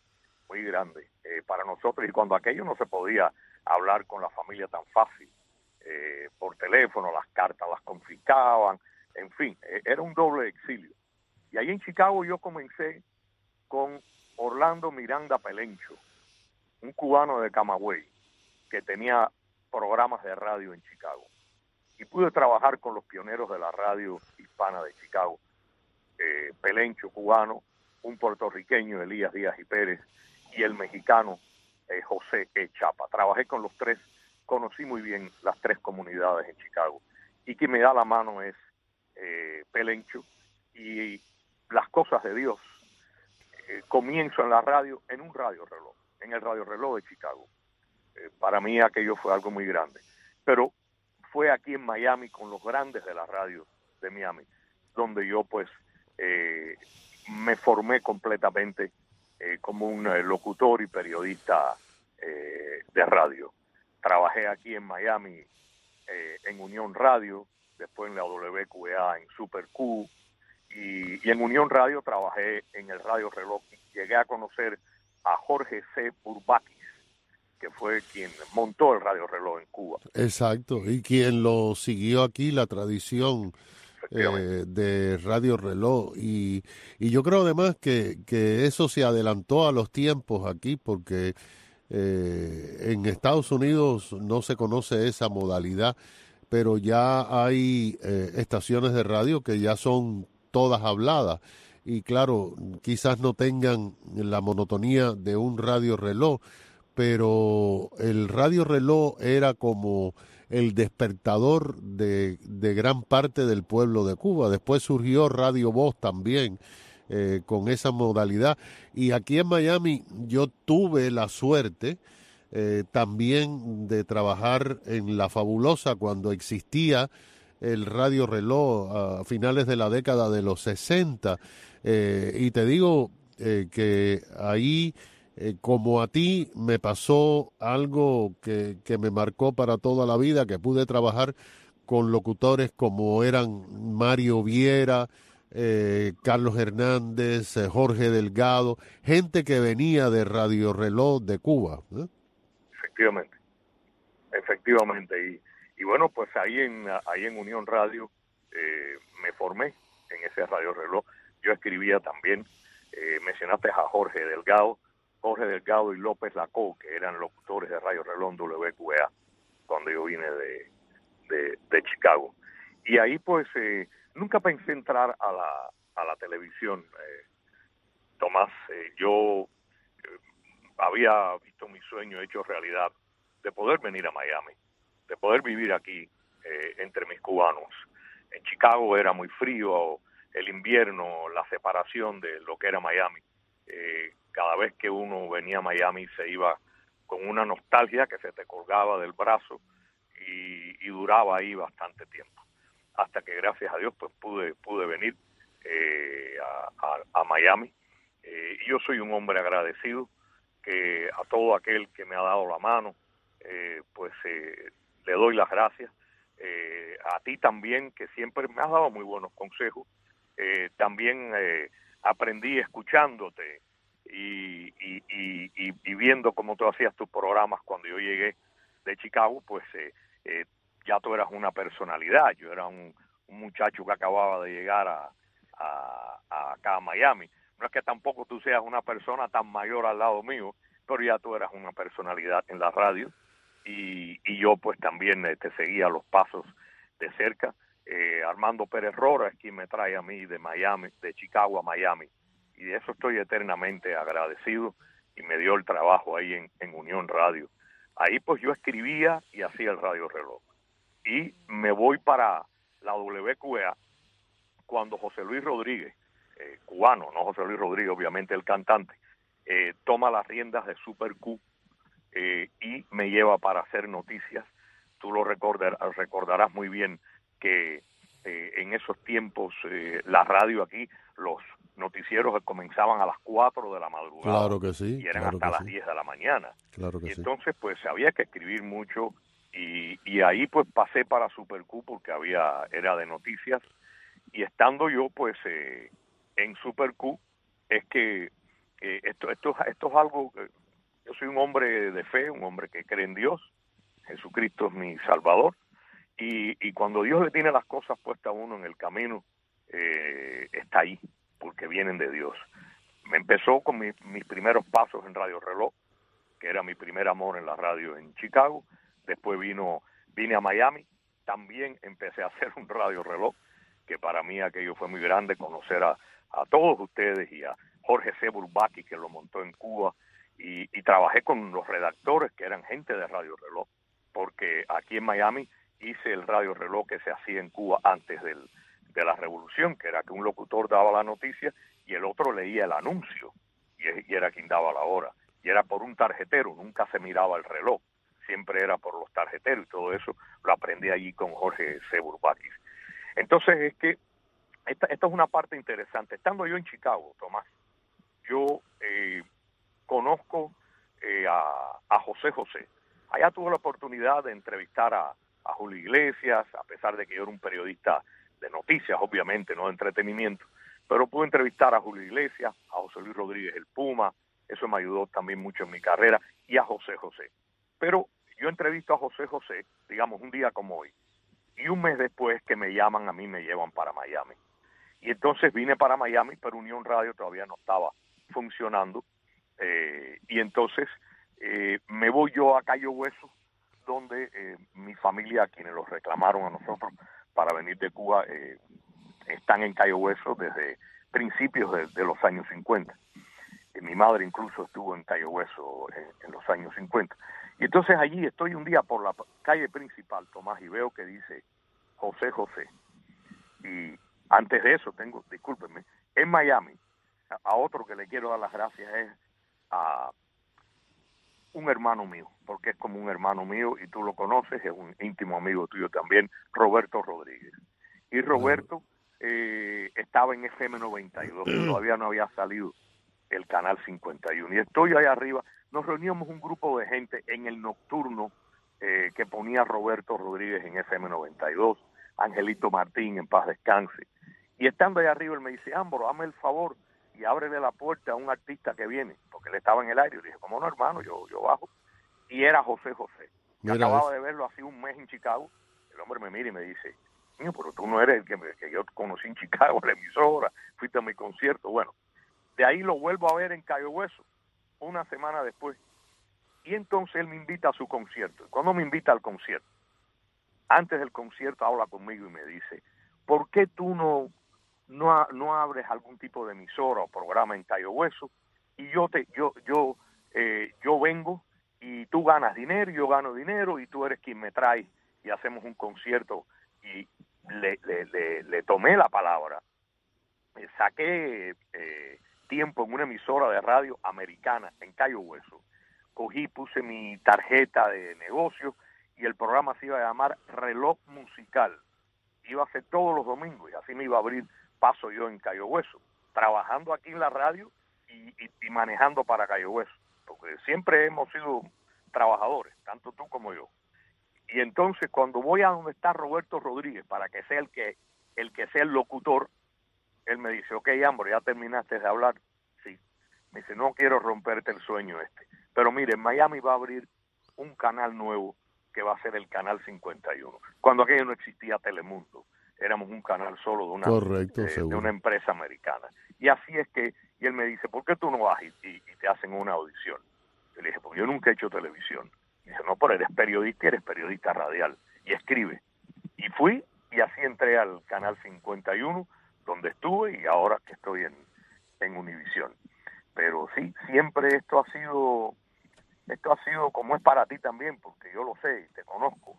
para nosotros, y cuando aquello no se podía hablar con la familia tan fácil, por teléfono, las cartas las confiscaban, en fin, era un doble exilio. Y ahí en Chicago yo comencé con Orlando Miranda Pelencho, un cubano de Camagüey, que tenía programas de radio en Chicago. Y pude trabajar con los pioneros de la radio hispana de Chicago, Pelencho, cubano, un puertorriqueño, Elías Díaz y Pérez, y el mexicano José Chapa. Trabajé con los tres, conocí muy bien las tres comunidades en Chicago, y quien me da la mano es Pelencho, y las cosas de Dios. Comienzo en la radio, en un Radio Reloj, en el Radio Reloj de Chicago. Para mí aquello fue algo muy grande, pero fue aquí en Miami, con los grandes de la radio de Miami, donde yo pues me formé completamente como un locutor y periodista de radio. Trabajé aquí en Miami en Unión Radio, después en la WQA, en Super Q, y en Unión Radio trabajé en el Radio Reloj. Llegué a conocer a Jorge C. Burbakis, que fue quien montó el Radio Reloj en Cuba. Exacto, y quien lo siguió aquí, la tradición de Radio Reloj, y yo creo además que eso se adelantó a los tiempos aquí, porque en Estados Unidos no se conoce esa modalidad, pero ya hay estaciones de radio que ya son todas habladas, y claro, quizás no tengan la monotonía de un Radio Reloj, pero el Radio Reloj era como el despertador de gran parte del pueblo de Cuba. Después surgió Radio Voz también, con esa modalidad. Y aquí en Miami yo tuve la suerte también de trabajar en La Fabulosa cuando existía el Radio Reloj a finales de la década de los 60. Y te digo que ahí, como a ti, me pasó algo que me marcó para toda la vida, que pude trabajar con locutores como eran Mario Viera, Carlos Hernández, Jorge Delgado, gente que venía de Radio Reloj de Cuba. Efectivamente. Y bueno, pues ahí en Unión Radio me formé en ese Radio Reloj. Yo escribía también, mencionaste a Jorge Delgado y López Lacó, que eran locutores de Radio Reloj WQA cuando yo vine de Chicago. Y ahí pues nunca pensé entrar a la televisión, Tomás. Yo había visto mi sueño hecho realidad de poder venir a Miami, de poder vivir aquí entre mis cubanos. En Chicago era muy frío, el invierno, la separación de lo que era Miami. Cada vez que uno venía a Miami se iba con una nostalgia que se te colgaba del brazo y duraba ahí bastante tiempo. Hasta que gracias a Dios pues pude venir a Miami. Y yo soy un hombre agradecido, que a todo aquel que me ha dado la mano, le doy las gracias. A ti también, que siempre me has dado muy buenos consejos. También aprendí escuchándote y viendo cómo tú hacías tus programas cuando yo llegué de Chicago. Pues ya tú eras una personalidad. Yo era un muchacho que acababa de llegar acá a Miami. No es que tampoco tú seas una persona tan mayor al lado mío, pero ya tú eras una personalidad en la radio. Y yo pues también te seguía los pasos de cerca. Armando Pérez Rora es quien me trae a mí de Miami, de Chicago a Miami, y de eso estoy eternamente agradecido, y me dio el trabajo ahí en Unión Radio. Ahí pues yo escribía y hacía el Radio Reloj, y me voy para la WQA cuando José Luis Rodríguez, cubano, no José Luis Rodríguez obviamente el cantante, toma las riendas de Super Q y me lleva para hacer noticias. Tú lo recordarás muy bien que en esos tiempos la radio aquí, los noticieros comenzaban a las 4 de la madrugada. Claro que sí. Y eran claro hasta las sí. 10 de la mañana. Claro que y sí. entonces pues había que escribir mucho y ahí pues pasé para Super Q porque era de noticias, y estando yo pues en Super Q es que esto es algo. Yo soy un hombre de fe, un hombre que cree en Dios. Jesucristo es mi Salvador. Y cuando Dios le tiene las cosas puestas a uno en el camino, está ahí, porque vienen de Dios. Me empezó con mis primeros pasos en Radio Reloj, que era mi primer amor en la radio en Chicago. Después vine a Miami, también empecé a hacer un Radio Reloj, que para mí aquello fue muy grande, conocer a todos ustedes y a Jorge C. Burbaki, que lo montó en Cuba, y trabajé con los redactores, que eran gente de Radio Reloj, porque aquí en Miami hice el Radio Reloj que se hacía en Cuba antes de la revolución, que era que un locutor daba la noticia y el otro leía el anuncio, y era quien daba la hora, y era por un tarjetero, nunca se miraba el reloj, siempre era por los tarjeteros, y todo eso lo aprendí allí con Jorge C. Burbakis. Entonces es que esta es una parte interesante. Estando yo en Chicago, Tomás, yo conozco a José José. Allá tuve la oportunidad de entrevistar a Julio Iglesias, a pesar de que yo era un periodista de noticias, obviamente, no de entretenimiento, pero pude entrevistar a Julio Iglesias, a José Luis Rodríguez el Puma, eso me ayudó también mucho en mi carrera, y a José José. Pero yo entrevisto a José José, digamos, un día como hoy, y un mes después que me llaman a mí, me llevan para Miami. Y entonces vine para Miami, pero Unión Radio todavía no estaba funcionando, y entonces me voy yo a Cayo Hueso, donde mi familia, quienes los reclamaron a nosotros para venir de Cuba, están en Cayo Hueso desde principios de los años 50. Mi madre incluso estuvo en Cayo Hueso en los años 50. Y entonces allí estoy un día por la calle principal, Tomás, y veo que dice José José. Y antes de eso discúlpenme, en Miami a otro que le quiero dar las gracias es a un hermano mío, porque es como un hermano mío y tú lo conoces, es un íntimo amigo tuyo también, Roberto Rodríguez. Y Roberto estaba en FM 92, todavía no había salido el canal 51. Y estoy ahí arriba, nos reuníamos un grupo de gente en el nocturno que ponía Roberto Rodríguez en FM 92, Angelito Martín, en paz descanse. Y estando ahí arriba, él me dice, Ambro, hazme el favor y ábrele la puerta a un artista que viene, porque él estaba en el aire. Y dije, ¿cómo no, hermano? Yo bajo. Y era José José. Yo acababa de verlo hace un mes en Chicago. El hombre me mira y me dice, niño, pero tú no eres el que yo conocí en Chicago, la emisora, fuiste a mi concierto. Bueno, de ahí lo vuelvo a ver en Cayo Hueso, una semana después. Y entonces él me invita a su concierto. Y cuando me invita al concierto, antes del concierto habla conmigo y me dice, ¿por qué tú no abres algún tipo de emisora o programa en Cayo Hueso? Y yo vengo y tú ganas dinero, yo gano dinero y tú eres quien me trae y hacemos un concierto. Y le tomé la palabra. Saqué tiempo en una emisora de radio americana en Cayo Hueso. Puse mi tarjeta de negocio y el programa se iba a llamar Reloj Musical. Iba a ser todos los domingos y así me iba a abrir paso yo en Cayo Hueso, trabajando aquí en la radio y manejando para Cayo Hueso, porque siempre hemos sido trabajadores, tanto tú como yo. Y entonces cuando voy a donde está Roberto Rodríguez para que sea el que sea el locutor, él me dice, ok, Ambro, ¿ya terminaste de hablar? Sí. Me dice, no quiero romperte el sueño pero mire, en Miami va a abrir un canal nuevo que va a ser el Canal 51. Cuando aquello no existía Telemundo, éramos un canal solo de una empresa americana. Y así es que, y él me dice, ¿por qué tú no vas y te hacen una audición? Yo le dije, pues yo nunca he hecho televisión. Y dice, no, pero eres periodista radial y escribe. Y fui y así entré al Canal 51, donde estuve y ahora que estoy en Univisión. Pero sí, siempre esto ha sido como es para ti también, porque yo lo sé y te conozco.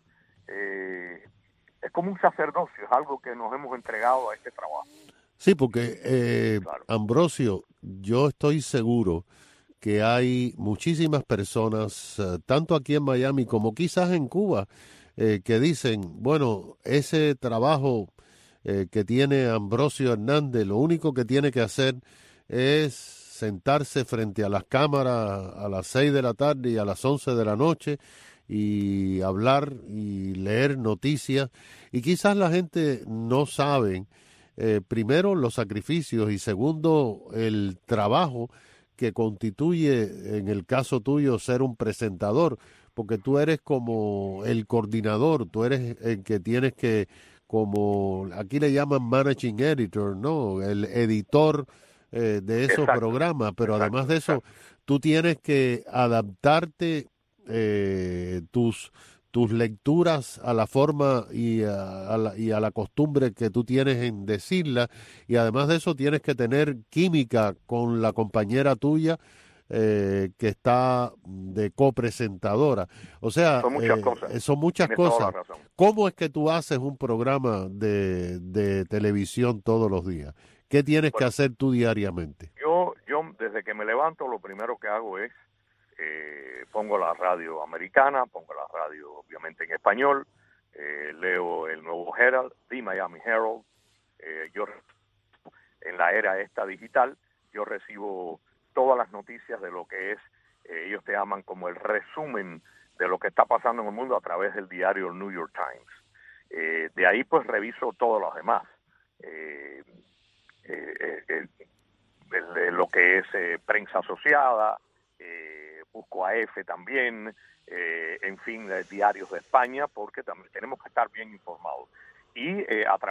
Es como un sacerdocio, es algo que nos hemos entregado a este trabajo. Sí, porque Ambrosio, yo estoy seguro que hay muchísimas personas, tanto aquí en Miami como quizás en Cuba, que dicen, bueno, ese trabajo que tiene Ambrosio Hernández, lo único que tiene que hacer es sentarse frente a las cámaras a las 6 de la tarde y a las 11 de la noche y hablar y leer noticias. Y quizás la gente no sabe, primero, los sacrificios y segundo, el trabajo que constituye, en el caso tuyo, ser un presentador, porque tú eres como el coordinador, tú eres el que tienes que, como aquí le llaman managing editor, ¿no? El editor de esos programas, pero además de eso, tú tienes que adaptarte tus lecturas a la forma y a la costumbre que tú tienes en decirla, y además de eso tienes que tener química con la compañera tuya que está de copresentadora. O sea, son muchas cosas. ¿Cómo es que tú haces un programa de televisión todos los días? ¿Qué tienes que hacer tú diariamente? Yo desde que me levanto, lo primero que hago es pongo la radio americana, pongo la radio obviamente en español, leo el nuevo Herald, The Miami Herald. Yo en la era esta digital, yo recibo todas las noticias de lo que es, ellos te llaman como el resumen de lo que está pasando en el mundo a través del diario New York Times. De ahí pues reviso todo lo demás. Lo que es prensa asociada, busco AF también, en fin, diarios de España, porque también tenemos que estar bien informados. Y a